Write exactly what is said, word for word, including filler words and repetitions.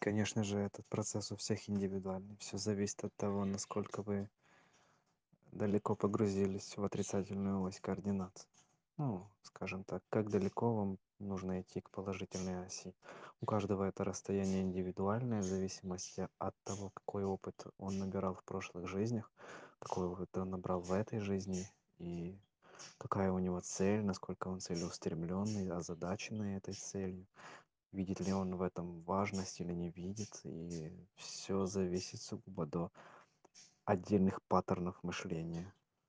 конечно же, этот процесс у всех индивидуальный. Все зависит от того, насколько вы далеко погрузились в отрицательную ось координат. Ну, скажем так, как далеко вам нужно идти к положительной оси. У каждого это расстояние индивидуальное в зависимости от того, какой опыт он набирал в прошлых жизнях, какой опыт он набрал в этой жизни и какая у него цель, насколько он целеустремленный, озадаченный этой целью, видит ли он в этом важность или не видит. И все зависит сугубо до отдельных паттернов мышления.